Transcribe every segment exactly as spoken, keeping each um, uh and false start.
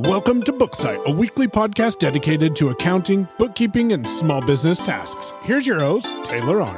Welcome to Booksight, a weekly podcast dedicated to accounting, bookkeeping, and small business tasks. Here's your host, Taylor Arndt.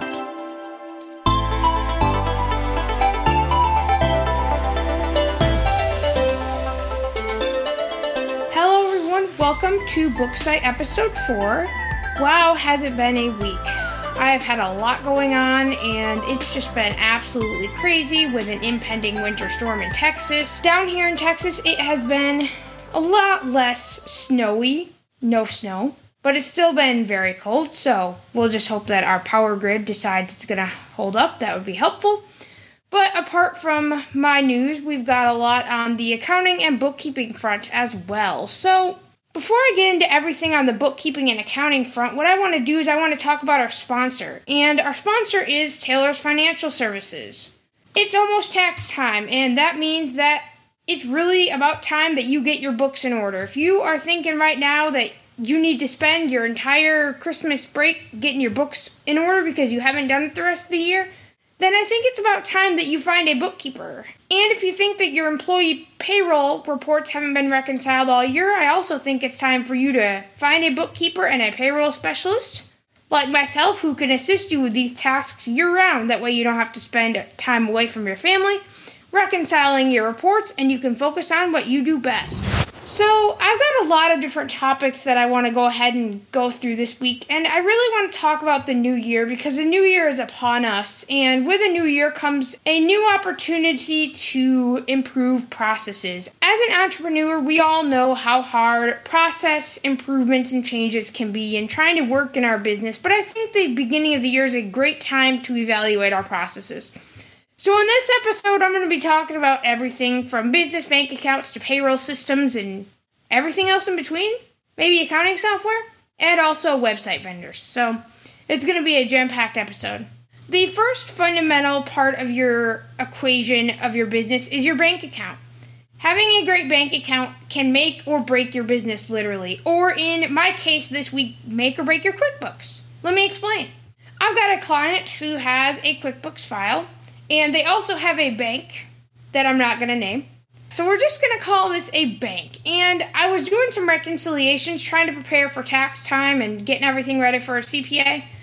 Hello everyone, welcome to Booksight episode four. Wow, has it been a week. I have had a lot going on, and it's just been absolutely crazy with an impending winter storm in Texas. Down here in Texas, it has been a lot less snowy, no snow, but it's still been very cold, so we'll just hope that our power grid decides it's going to hold up. That would be helpful. But apart from my news, we've got a lot on the accounting and bookkeeping front as well. So before I get into everything on the bookkeeping and accounting front, what I want to do is I want to talk about our sponsor. And our sponsor is Taylor's Financial Services. It's almost tax time, and that means that it's really about time that you get your books in order. If you are thinking right now that you need to spend your entire Christmas break getting your books in order because you haven't done it the rest of the year, then I think it's about time that you find a bookkeeper. And if you think that your employee payroll reports haven't been reconciled all year, I also think it's time for you to find a bookkeeper and a payroll specialist like myself who can assist you with these tasks year-round. That way you don't have to spend time away from your family reconciling your reports, and you can focus on what you do best. So I've got a lot of different topics that I want to go ahead and go through this week, and I really want to talk about the new year because the new year is upon us, and with a new year comes a new opportunity to improve processes. As an entrepreneur, we all know how hard process improvements and changes can be in trying to work in our business, but I think the beginning of the year is a great time to evaluate our processes. So in this episode, I'm going to be talking about everything from business bank accounts to payroll systems and everything else in between, maybe accounting software, and also website vendors. So it's going to be a jam-packed episode. The first fundamental part of your equation of your business is your bank account. Having a great bank account can make or break your business literally, or in my case this week, make or break your QuickBooks. Let me explain. I've got a client who has a QuickBooks file, and they also have a bank that I'm not going to name. So we're just going to call this a bank. And I was doing some reconciliations, trying to prepare for tax time and getting everything ready for a C P A.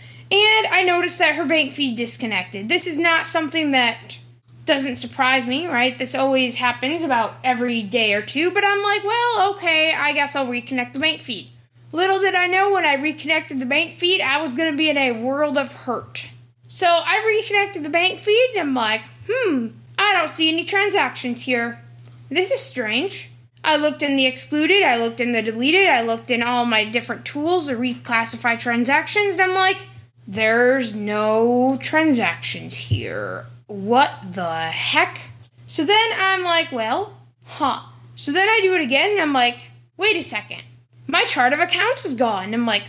And I noticed that her bank feed disconnected. This is not something that doesn't surprise me, right? This always happens about every day or two. But I'm like, well, okay, I guess I'll reconnect the bank feed. Little did I know when I reconnected the bank feed, I was going to be in a world of hurt. So I reconnected the bank feed, and I'm like, hmm, I don't see any transactions here. This is strange. I looked in the excluded, I looked in the deleted, I looked in all my different tools to reclassify transactions, and I'm like, there's no transactions here. What the heck? So then I'm like, well, huh. So then I do it again, and I'm like, wait a second. My chart of accounts is gone. I'm like,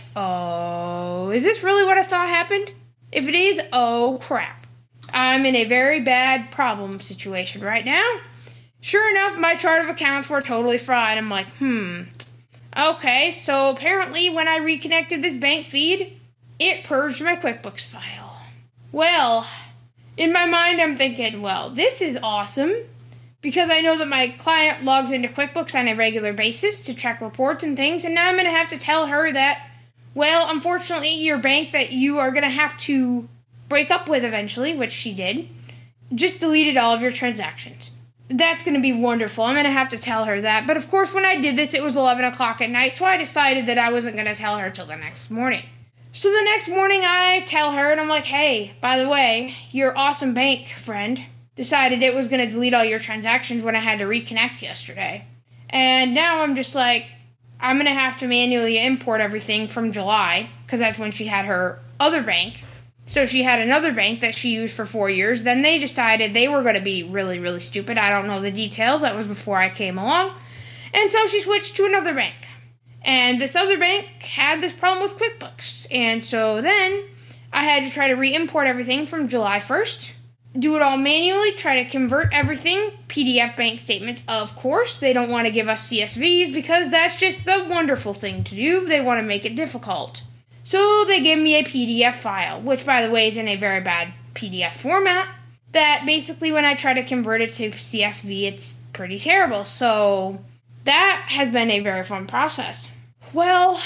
oh, is this really what I thought happened? If it is, oh crap. I'm in a very bad problem situation right now. Sure enough, my chart of accounts were totally fried. I'm like, hmm. Okay, so apparently when I reconnected this bank feed, it purged my QuickBooks file. Well, in my mind I'm thinking, well, this is awesome, because I know that my client logs into QuickBooks on a regular basis to check reports and things, and now I'm going to have to tell her that, well, unfortunately, your bank that you are going to have to break up with eventually, which she did, just deleted all of your transactions. That's going to be wonderful. I'm going to have to tell her that. But of course, when I did this, it was eleven o'clock at night, so I decided that I wasn't going to tell her till the next morning. So the next morning, I tell her, and I'm like, hey, by the way, your awesome bank friend decided it was going to delete all your transactions when I had to reconnect yesterday. And now I'm just like, I'm going to have to manually import everything from July, because that's when she had her other bank. So she had another bank that she used for four years. Then they decided they were going to be really, really stupid. I don't know the details. That was before I came along. And so she switched to another bank. And this other bank had this problem with QuickBooks. And so then I had to try to re-import everything from July first. Do it all manually, try to convert everything, P D F bank statements, of course. They don't want to give us C S Vs because that's just the wonderful thing to do. They want to make it difficult. So they give me a P D F file, which, by the way, is in a very bad P D F format, that basically when I try to convert it to C S V, it's pretty terrible. So that has been a very fun process. Well,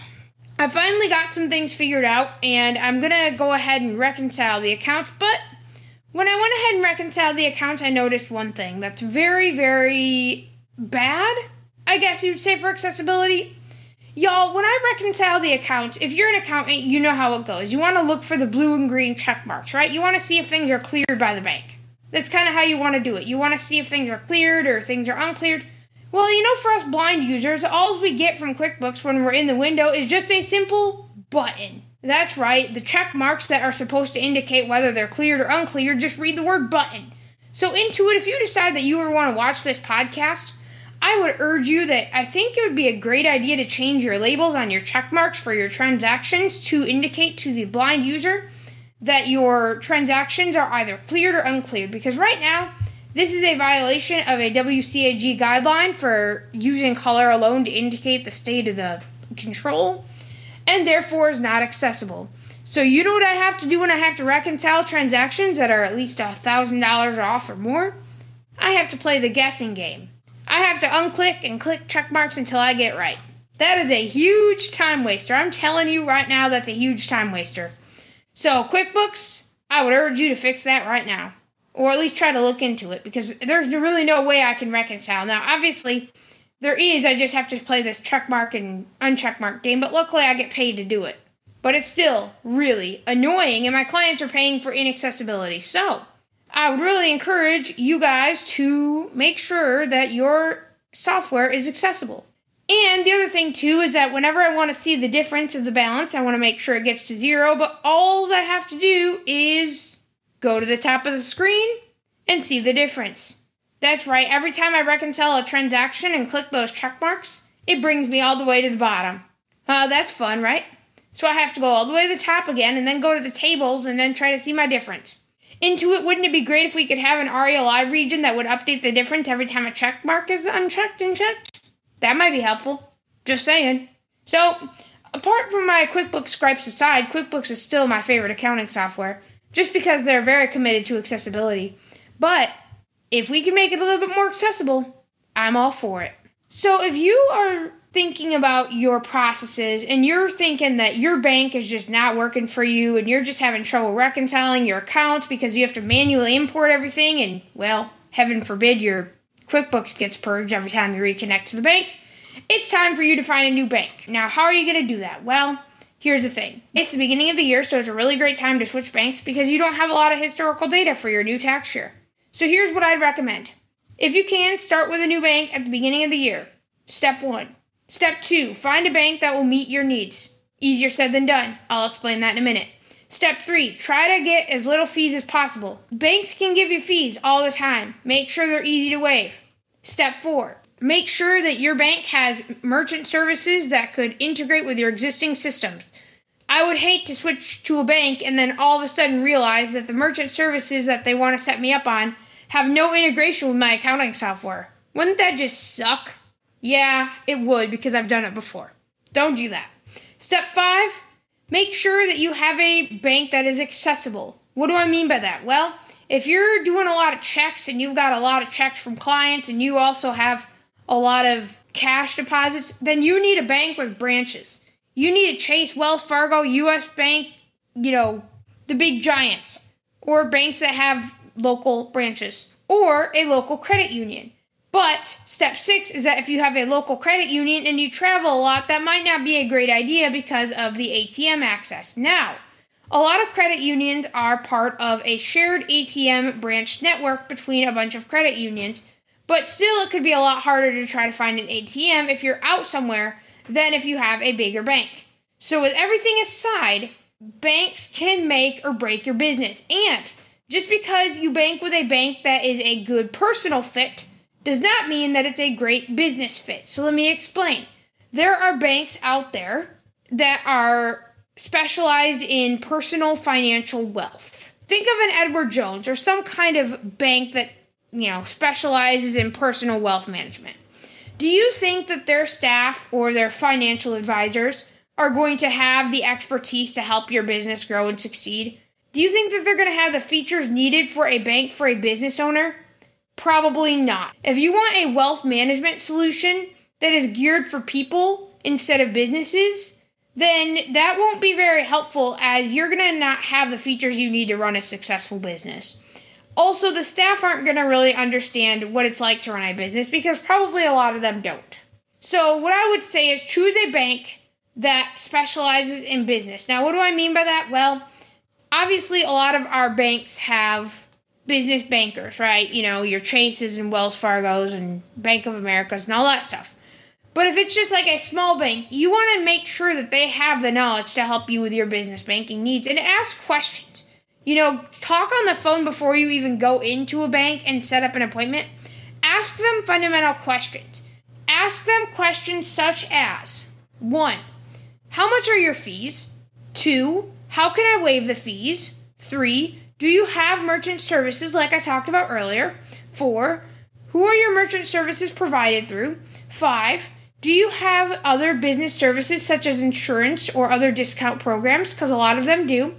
I finally got some things figured out, and I'm going to go ahead and reconcile the accounts, but when I went ahead and reconciled the accounts, I noticed one thing that's very, very bad, I guess you'd say, for accessibility. Y'all, when I reconcile the accounts, if you're an accountant, you know how it goes. You want to look for the blue and green check marks, right? You want to see if things are cleared by the bank. That's kind of how you want to do it. You want to see if things are cleared or things are uncleared. Well, you know, for us blind users, all we get from QuickBooks when we're in the window is just a simple button. That's right, the check marks that are supposed to indicate whether they're cleared or uncleared, just read the word button. So Intuit, if you decide that you ever want to watch this podcast, I would urge you that I think it would be a great idea to change your labels on your check marks for your transactions to indicate to the blind user that your transactions are either cleared or uncleared. Because right now, this is a violation of a W C A G guideline for using color alone to indicate the state of the control, and therefore is not accessible. So you know what I have to do when I have to reconcile transactions that are at least one thousand dollars off or more? I have to play the guessing game. I have to unclick and click check marks until I get it right. That is a huge time waster. I'm telling you right now, that's a huge time waster. So QuickBooks, I would urge you to fix that right now. Or at least try to look into it, because there's really no way I can reconcile. Now, obviously, there is. I just have to play this checkmark and uncheckmark game, but luckily I get paid to do it. But it's still really annoying, and my clients are paying for inaccessibility. So, I would really encourage you guys to make sure that your software is accessible. And the other thing, too, is that whenever I want to see the difference of the balance, I want to make sure it gets to zero, but all I have to do is go to the top of the screen and see the difference. That's right, every time I reconcile a transaction and click those check marks, it brings me all the way to the bottom. Uh, that's fun, right? So I have to go all the way to the top again and then go to the tables and then try to see my difference. Intuit, wouldn't it be great if we could have an Aria Live region that would update the difference every time a check mark is unchecked and checked? That might be helpful. Just saying. So, apart from my QuickBooks gripes aside, QuickBooks is still my favorite accounting software, just because they're very committed to accessibility. But if we can make it a little bit more accessible, I'm all for it. So if you are thinking about your processes and you're thinking that your bank is just not working for you and you're just having trouble reconciling your accounts because you have to manually import everything and, well, heaven forbid your QuickBooks gets purged every time you reconnect to the bank, it's time for you to find a new bank. Now, how are you going to do that? Well, here's the thing. It's the beginning of the year, so it's a really great time to switch banks because you don't have a lot of historical data for your new tax year. So here's what I'd recommend. If you can, start with a new bank at the beginning of the year. Step one. Step two, find a bank that will meet your needs. Easier said than done. I'll explain that in a minute. Step three, try to get as little fees as possible. Banks can give you fees all the time. Make sure they're easy to waive. Step four, make sure that your bank has merchant services that could integrate with your existing systems. I would hate to switch to a bank and then all of a sudden realize that the merchant services that they want to set me up on have no integration with my accounting software. Wouldn't that just suck? Yeah, it would, because I've done it before. Don't do that. Step five, make sure that you have a bank that is accessible. What do I mean by that? Well, if you're doing a lot of checks and you've got a lot of checks from clients and you also have a lot of cash deposits, then you need a bank with branches. You need a Chase, Wells Fargo, U S Bank, you know, the big giants, or banks that have local branches, or a local credit union. But step six is that if you have a local credit union and you travel a lot, that might not be a great idea because of the A T M access. Now, a lot of credit unions are part of a shared A T M branch network between a bunch of credit unions, but still it could be a lot harder to try to find an A T M if you're out somewhere than if you have a bigger bank. So with everything aside, banks can make or break your business. And just because you bank with a bank that is a good personal fit does not mean that it's a great business fit. So let me explain. There are banks out there that are specialized in personal financial wealth. Think of an Edward Jones or some kind of bank that, you know, specializes in personal wealth management. Do you think that their staff or their financial advisors are going to have the expertise to help your business grow and succeed? Do you think that they're going to have the features needed for a bank for a business owner? Probably not. If you want a wealth management solution that is geared for people instead of businesses, then that won't be very helpful, as you're going to not have the features you need to run a successful business. Also, the staff aren't going to really understand what it's like to run a business, because probably a lot of them don't. So what I would say is choose a bank that specializes in business. Now, what do I mean by that? Well, obviously a lot of our banks have business bankers, right? You know, your Chases and Wells Fargos and Bank of Americas and all that stuff. But if it's just like a small bank, you want to make sure that they have the knowledge to help you with your business banking needs, and ask questions. You know, talk on the phone before you even go into a bank and set up an appointment. Ask them fundamental questions. Ask them questions such as, one, how much are your fees? Two, how can I waive the fees? Three, do you have merchant services like I talked about earlier? Four, who are your merchant services provided through? Five, do you have other business services such as insurance or other discount programs? Because a lot of them do.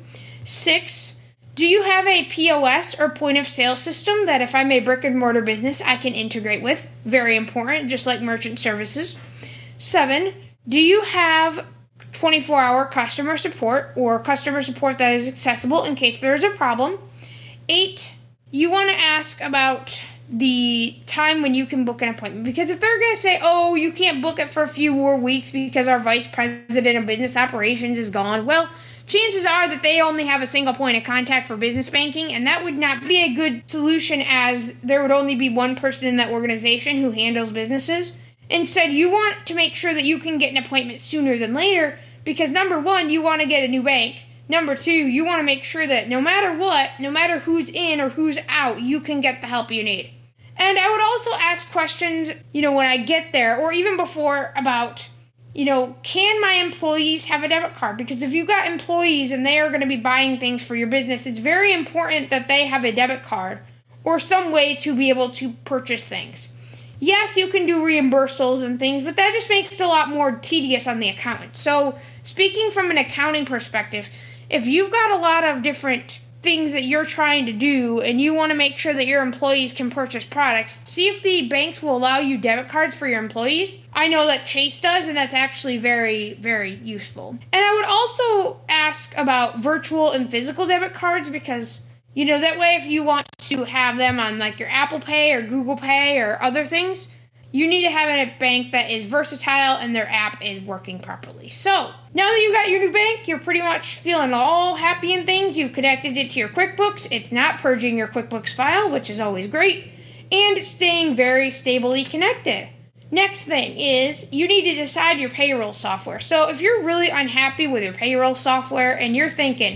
Six, do you have a P O S or point of sale system that if I'm a brick and mortar business, I can integrate with? Very important, just like merchant services. Seven, do you have twenty-four hour customer support or customer support that is accessible in case there is a problem? Eight, you want to ask about the time when you can book an appointment, because if they're going to say, oh, you can't book it for a few more weeks because our vice president of business operations is gone, well, chances are that they only have a single point of contact for business banking, and that would not be a good solution, as there would only be one person in that organization who handles businesses. Instead, you want to make sure that you can get an appointment sooner than later, because number one, you want to get a new bank. Number two, you want to make sure that no matter what, no matter who's in or who's out, you can get the help you need. And I would also ask questions, you know, when I get there, or even before, about, you know, can my employees have a debit card? Because if you've got employees and they are going to be buying things for your business, it's very important that they have a debit card or some way to be able to purchase things. Yes, you can do reimbursals and things, but that just makes it a lot more tedious on the accountant. So, speaking from an accounting perspective, if you've got a lot of different things that you're trying to do and you want to make sure that your employees can purchase products, see if the banks will allow you debit cards for your employees. I know that Chase does, and that's actually very, very useful. And I would also ask about virtual and physical debit cards, because, you know, that way if you want to have them on like your Apple Pay or Google Pay or other things, you need to have a bank that is versatile and their app is working properly. So, now that you've got your new bank, you're pretty much feeling all happy and things. You've connected it to your QuickBooks. It's not purging your QuickBooks file, which is always great. And it's staying very stably connected. Next thing is you need to decide your payroll software. So if you're really unhappy with your payroll software and you're thinking,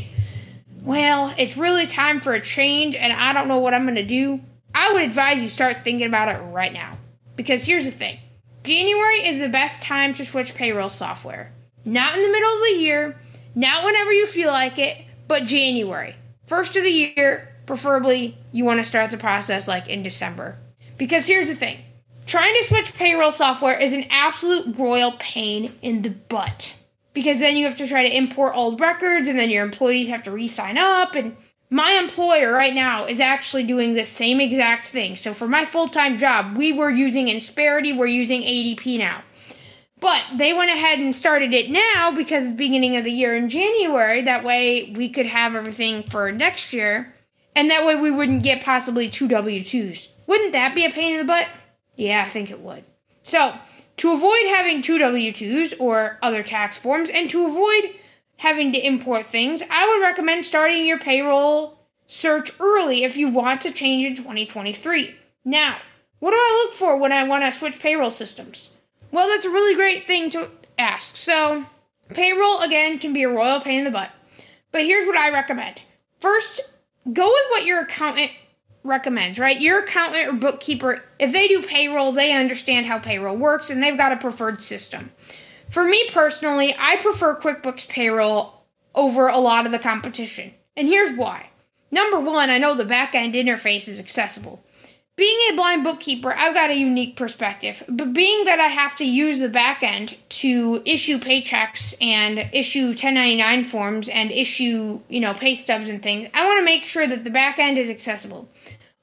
well, it's really time for a change and I don't know what I'm going to do, I would advise you start thinking about it right now. Because here's the thing. January is the best time to switch payroll software. Not in the middle of the year, not whenever you feel like it, but January. First of the year, preferably, you want to start the process like in December. Because here's the thing. Trying to switch payroll software is an absolute royal pain in the butt. Because then you have to try to import old records, and then your employees have to re-sign up, and my employer right now is actually doing the same exact thing. So for my full-time job, we were using Insperity, we're using A D P now. But they went ahead and started it now because it's the beginning of the year in January. That way we could have everything for next year. And that way we wouldn't get possibly two W two's. Wouldn't that be a pain in the butt? Yeah, I think it would. So, to avoid having two W two's or other tax forms, and to avoid having to import things, I would recommend starting your payroll search early if you want to change in twenty twenty-three. Now, what do I look for when I want to switch payroll systems? Well, that's a really great thing to ask. So, payroll, again, can be a royal pain in the butt. But here's what I recommend. First, go with what your accountant recommends, right? Your accountant or bookkeeper, if they do payroll, they understand how payroll works, and they've got a preferred system. For me personally, I prefer QuickBooks Payroll over a lot of the competition. And here's why. Number one, I know the back-end interface is accessible. Being a blind bookkeeper, I've got a unique perspective. But being that I have to use the back-end to issue paychecks and issue ten ninety-nine forms and issue, you know, pay stubs and things, I want to make sure that the back-end is accessible.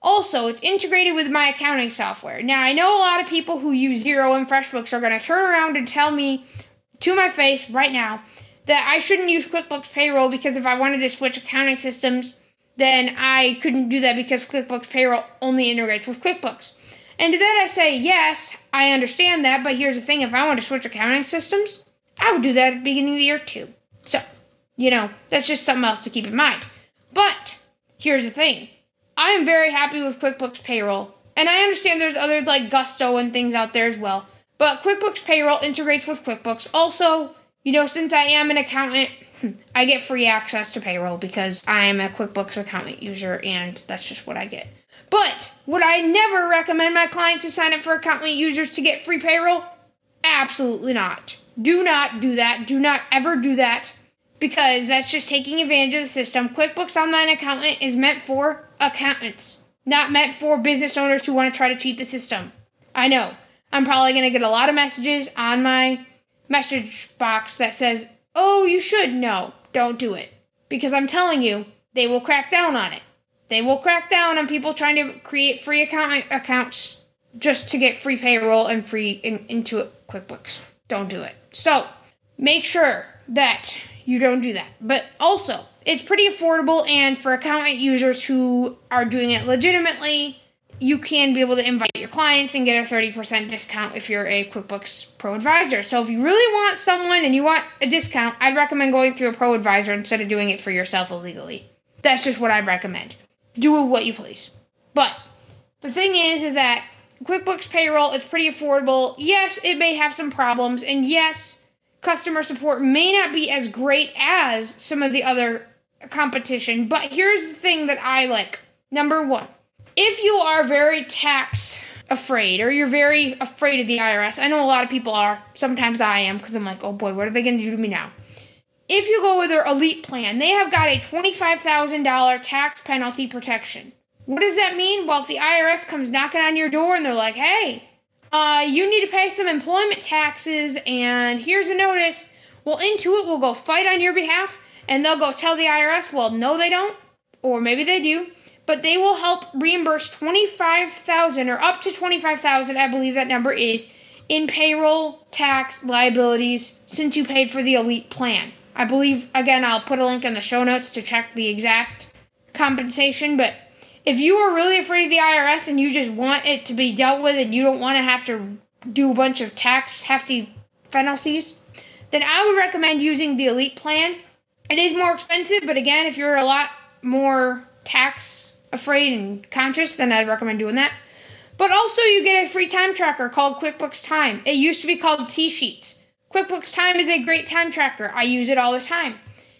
Also, it's integrated with my accounting software. Now, I know a lot of people who use Xero and FreshBooks are going to turn around and tell me to my face right now that I shouldn't use QuickBooks Payroll because if I wanted to switch accounting systems, then I couldn't do that because QuickBooks Payroll only integrates with QuickBooks. And to that I say, yes, I understand that, but here's the thing. If I want to switch accounting systems, I would do that at the beginning of the year too. So, you know, that's just something else to keep in mind. But here's the thing. I am very happy with QuickBooks Payroll, and I understand there's others like Gusto and things out there as well, but QuickBooks Payroll integrates with QuickBooks. Also, you know, since I am an accountant, I get free access to payroll because I am a QuickBooks accountant user, and that's just what I get. But would I never recommend my clients to sign up for accountant users to get free payroll? Absolutely not. Do not do that. Do not ever do that. Because that's just taking advantage of the system. QuickBooks Online Accountant is meant for accountants, not meant for business owners who want to try to cheat the system. I know. I'm probably going to get a lot of messages on my message box that says, oh, you should. No, don't do it. Because I'm telling you, they will crack down on it. They will crack down on people trying to create free account accounts just to get free payroll and free in, into QuickBooks. Don't do it. So, make sure that you don't do that. But also, it's pretty affordable, and for accountant users who are doing it legitimately, you can be able to invite your clients and get a thirty percent discount if you're a QuickBooks Pro Advisor. So if you really want someone and you want a discount, I'd recommend going through a Pro Advisor instead of doing it for yourself illegally. That's just what I'd recommend. Do with what you please. But the thing is, is that QuickBooks Payroll is pretty affordable. Yes, it may have some problems, and yes, customer support may not be as great as some of the other competition, but here's the thing that I like. Number one, if you are very tax afraid or you're very afraid of the I R S, I know a lot of people are. Sometimes I am because I'm like, oh boy, what are they going to do to me now? If you go with their elite plan, they have got a twenty-five thousand dollars tax penalty protection. What does that mean? Well, if the I R S comes knocking on your door and they're like, hey, Uh, you need to pay some employment taxes, and here's a notice. Well, Intuit will go fight on your behalf, and they'll go tell the I R S, well, no, they don't, or maybe they do, but they will help reimburse twenty-five thousand dollars or up to twenty-five thousand dollars, I believe that number is, in payroll tax liabilities since you paid for the elite plan. I believe, again, I'll put a link in the show notes to check the exact compensation, but if you are really afraid of the I R S and you just want it to be dealt with and you don't want to have to do a bunch of tax hefty penalties, then I would recommend using the Elite plan. It is more expensive, but again, if you're a lot more tax afraid and conscious, then I'd recommend doing that. But also you get a free time tracker called QuickBooks Time. It used to be called T-Sheets. QuickBooks Time is a great time tracker. I use it all the time.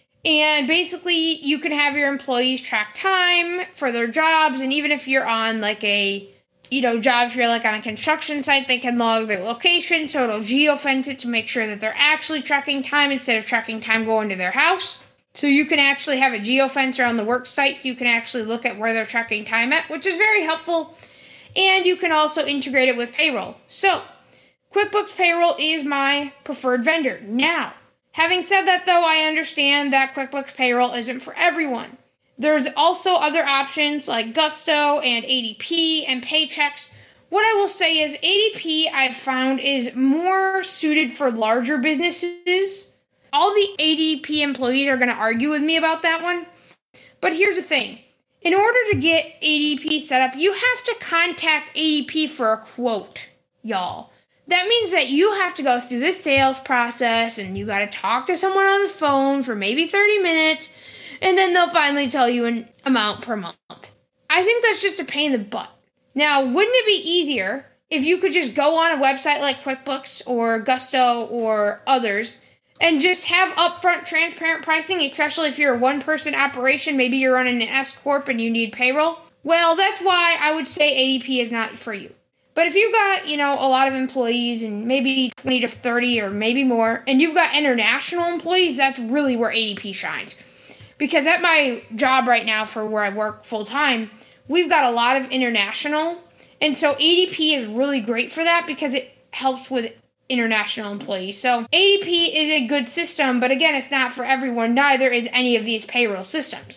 And basically, you can have your employees track time for their jobs, and even if you're on like a, you know, job, if you're like on a construction site, they can log their location, so it'll geofence it to make sure that they're actually tracking time instead of tracking time going to their house. So you can actually have a geofence around the work site, so you can actually look at where they're tracking time at, which is very helpful. And you can also integrate it with payroll. So, QuickBooks Payroll is my preferred vendor. Now, having said that, though, I understand that QuickBooks Payroll isn't for everyone. There's also other options like Gusto and A D P and Paychex. What I will say is A D P, I've found, is more suited for larger businesses. All the A D P employees are going to argue with me about that one. But here's the thing. In order to get A D P set up, you have to contact A D P for a quote, y'all. That means that you have to go through the sales process and you got to talk to someone on the phone for maybe thirty minutes, and then they'll finally tell you an amount per month. I think that's just a pain in the butt. Now, wouldn't it be easier if you could just go on a website like QuickBooks or Gusto or others and just have upfront transparent pricing, especially if you're a one-person operation, maybe you're running an S-Corp and you need payroll? Well, that's why I would say A D P is not for you. But if you've got, you know, a lot of employees and maybe twenty to thirty or maybe more, and you've got international employees, that's really where A D P shines. Because at my job right now for where I work full-time, we've got a lot of international, and so A D P is really great for that because it helps with international employees. So A D P is a good system, but again, it's not for everyone. Neither is any of these payroll systems.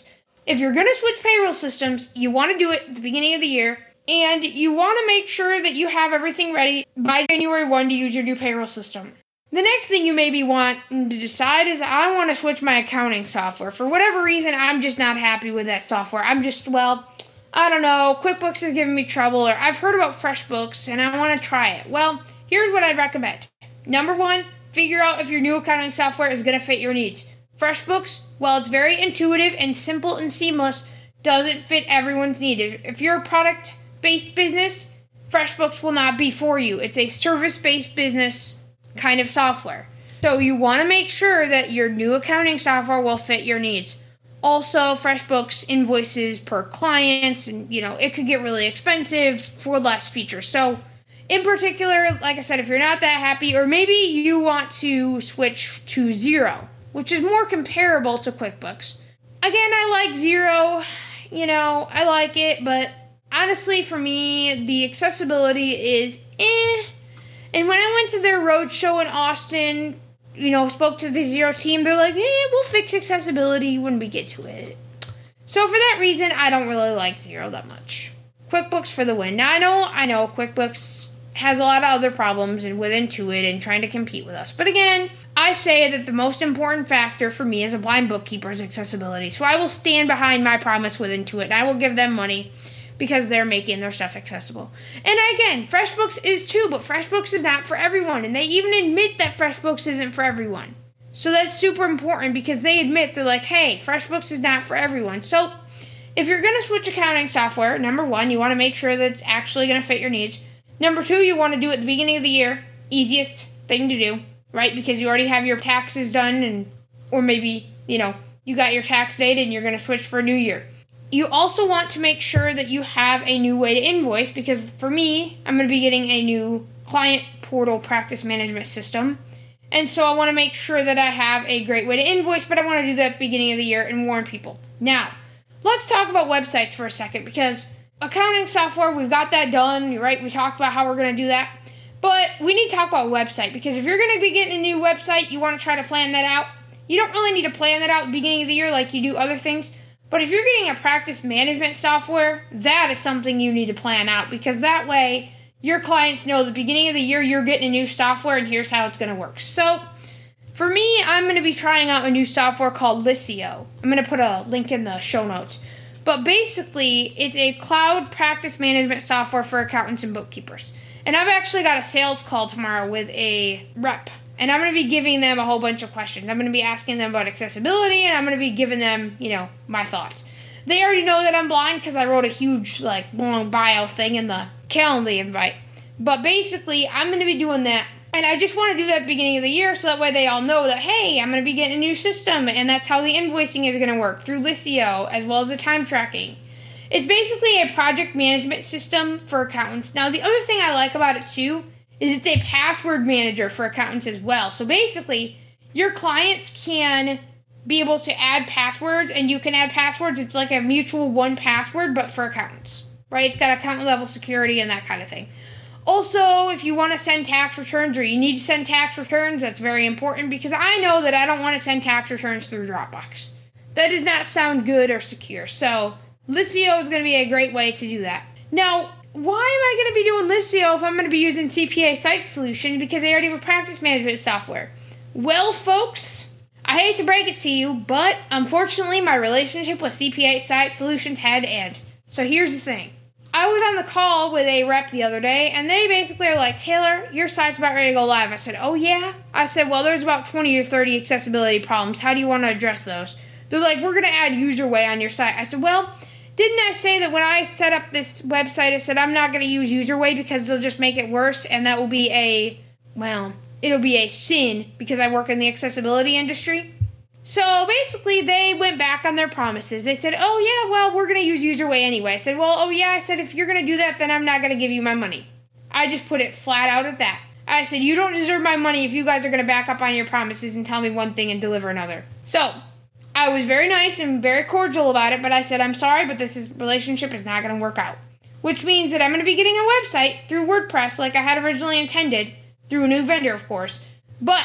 if you're going to switch payroll systems, you want to do it at the beginning of the year, and you want to make sure that you have everything ready by January first to use your new payroll system. The next thing you maybe want to decide is, I want to switch my accounting software. For whatever reason, I'm just not happy with that software. I'm just, well, I don't know, QuickBooks is giving me trouble, or I've heard about FreshBooks and I want to try it. Well, here's what I'd recommend. Number one, figure out if your new accounting software is going to fit your needs. FreshBooks, while it's very intuitive and simple and seamless, doesn't fit everyone's need. If you're a product-based business, FreshBooks will not be for you. It's a service-based business kind of software. So you want to make sure that your new accounting software will fit your needs. Also, FreshBooks invoices per client, and you know, it could get really expensive for less features. So in particular, like I said, if you're not that happy, or maybe you want to switch to Xero, which is more comparable to QuickBooks. Again, I like Xero, you know, I like it, but honestly for me, the accessibility is eh. And when I went to their roadshow in Austin, you know, spoke to the Xero team, they're like, eh, we'll fix accessibility when we get to it. So for that reason, I don't really like Xero that much. QuickBooks for the win. Now, I know, I know QuickBooks has a lot of other problems and with Intuit and trying to compete with us. But again, I say that the most important factor for me as a blind bookkeeper is accessibility. So I will stand behind my promise with Intuit, and I will give them money because they're making their stuff accessible. And again, FreshBooks is too, but FreshBooks is not for everyone. And they even admit that FreshBooks isn't for everyone. So that's super important because they admit, they're like, hey, FreshBooks is not for everyone. So if you're going to switch accounting software, number one, you want to make sure that it's actually going to fit your needs. Number two, you want to do it at the beginning of the year. Easiest thing to do, right? Because you already have your taxes done, and or maybe, you know, you got your tax date and you're going to switch for a new year. You also want to make sure that you have a new way to invoice, because for me, I'm going to be getting a new client portal practice management system. And so I want to make sure that I have a great way to invoice, but I want to do that at the beginning of the year and warn people. Now, let's talk about websites for a second, because accounting software, we've got that done, right? We talked about how we're going to do that. But we need to talk about website, because if you're going to be getting a new website, you want to try to plan that out. You don't really need to plan that out at the beginning of the year like you do other things. But if you're getting a practice management software, that is something you need to plan out, because that way your clients know the beginning of the year you're getting a new software and here's how it's going to work. So for me, I'm going to be trying out a new software called Liscio. I'm going to put a link in the show notes. But basically, it's a cloud practice management software for accountants and bookkeepers. And I've actually got a sales call tomorrow with a rep. And I'm going to be giving them a whole bunch of questions. I'm going to be asking them about accessibility, and I'm going to be giving them, you know, my thoughts. They already know that I'm blind because I wrote a huge, like, long bio thing in the calendar invite. But basically, I'm going to be doing that. And I just want to do that at the beginning of the year so that way they all know that, hey, I'm going to be getting a new system. And that's how the invoicing is going to work, through Liscio, as well as the time tracking. It's basically a project management system for accountants. Now, the other thing I like about it, too, is it's a password manager for accountants as well. So basically, your clients can be able to add passwords, and you can add passwords. It's like a mutual one password, but for accountants, right? It's got accountant level security and that kind of thing. Also, if you want to send tax returns, or you need to send tax returns, that's very important, because I know that I don't want to send tax returns through Dropbox. That does not sound good or secure. So Liscio is going to be a great way to do that. Now, why am I going to be doing Liscio if I'm going to be using C P A Site Solutions, because they already have practice management software? Well, folks, I hate to break it to you, but unfortunately my relationship with C P A Site Solutions had to end. So here's the thing. I was on the call with a rep the other day, and they basically are like, Taylor, your site's about ready to go live. I said, oh yeah? I said, well, there's about twenty or thirty accessibility problems. How do you want to address those? They're like, we're going to add UserWay on your site. I said, well, didn't I say that when I set up this website, I said I'm not going to use UserWay because they'll just make it worse, and that will be a, well, it'll be a sin because I work in the accessibility industry. So basically, they went back on their promises. They said, oh yeah, well, we're going to use UserWay anyway. I said, well, oh yeah, I said, if you're going to do that, then I'm not going to give you my money. I just put it flat out at that. I said, you don't deserve my money if you guys are going to back up on your promises and tell me one thing and deliver another. So I was very nice and very cordial about it, but I said, I'm sorry, but this is, relationship is not going to work out. Which means that I'm going to be getting a website through WordPress like I had originally intended, through a new vendor, of course. But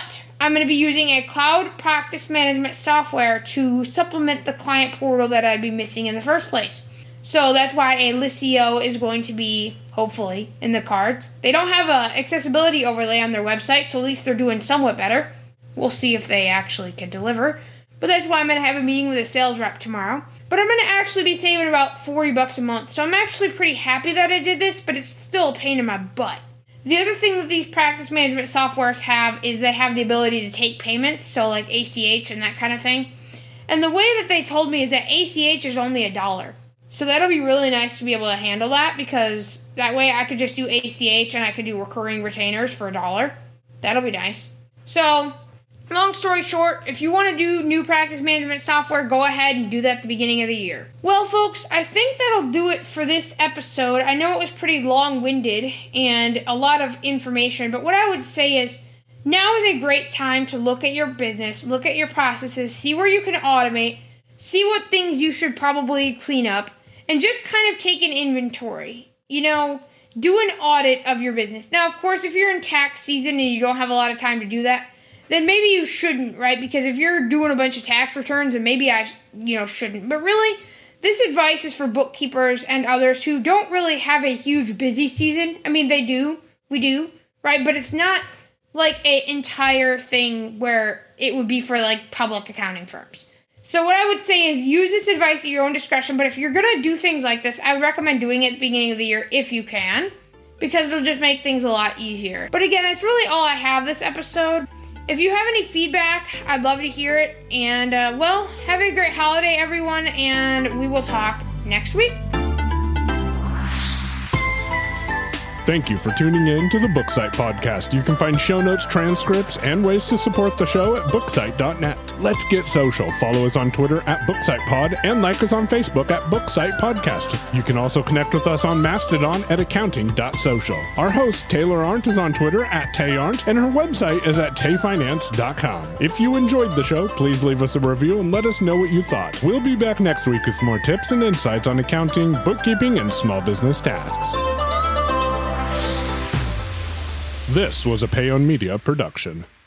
I'm going to be using a cloud practice management software to supplement the client portal that I'd be missing in the first place. So that's why a Listio is going to be, hopefully, in the cards. They don't have an accessibility overlay on their website, so at least they're doing somewhat better. We'll see if they actually can deliver. But that's why I'm going to have a meeting with a sales rep tomorrow. But I'm going to actually be saving about forty bucks a month. So I'm actually pretty happy that I did this, but it's still a pain in my butt. The other thing that these practice management softwares have is they have the ability to take payments, so like A C H and that kind of thing. And the way that they told me is that A C H is only a dollar. So that'll be really nice to be able to handle that, because that way I could just do A C H and I could do recurring retainers for a dollar. That'll be nice. So, long story short, if you want to do new practice management software, go ahead and do that at the beginning of the year. Well, folks, I think that'll do it for this episode. I know it was pretty long-winded and a lot of information, but what I would say is now is a great time to look at your business, look at your processes, see where you can automate, see what things you should probably clean up, and just kind of take an inventory. You know, do an audit of your business. Now, of course, if you're in tax season and you don't have a lot of time to do that, then maybe you shouldn't, right? Because if you're doing a bunch of tax returns, then maybe I, you know, shouldn't. But really, this advice is for bookkeepers and others who don't really have a huge busy season. I mean, they do. We do, right? But it's not like an entire thing where it would be for, like, public accounting firms. So what I would say is use this advice at your own discretion, but if you're going to do things like this, I recommend doing it at the beginning of the year if you can, because it'll just make things a lot easier. But again, that's really all I have this episode. If you have any feedback, I'd love to hear it. And, uh, well, have a great holiday, everyone, and we will talk next week. Thank you for tuning in to the Booksite Podcast. You can find show notes, transcripts, and ways to support the show at booksite dot net. Let's get social. Follow us on Twitter at BooksitePod and like us on Facebook at Booksite Podcast. You can also connect with us on Mastodon at accounting dot social. Our host, Taylor Arndt, is on Twitter at TayArndt, and her website is at tay finance dot com. If you enjoyed the show, please leave us a review and let us know what you thought. We'll be back next week with more tips and insights on accounting, bookkeeping, and small business tasks. This was a Payon Media production.